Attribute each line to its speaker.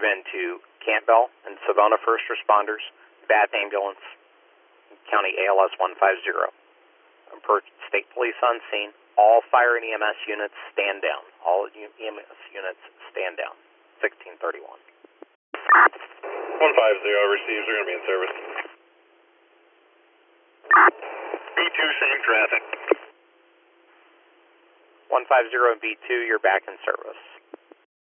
Speaker 1: into Campbell and Savona first responders, Bath Ambulance, County ALS 150. Approach State Police on scene. All fire and EMS units stand down. All EMS units stand down. 1631.
Speaker 2: 150 receives. They're going to be in service. B2, same traffic.
Speaker 1: 150 and B2, you're back in service.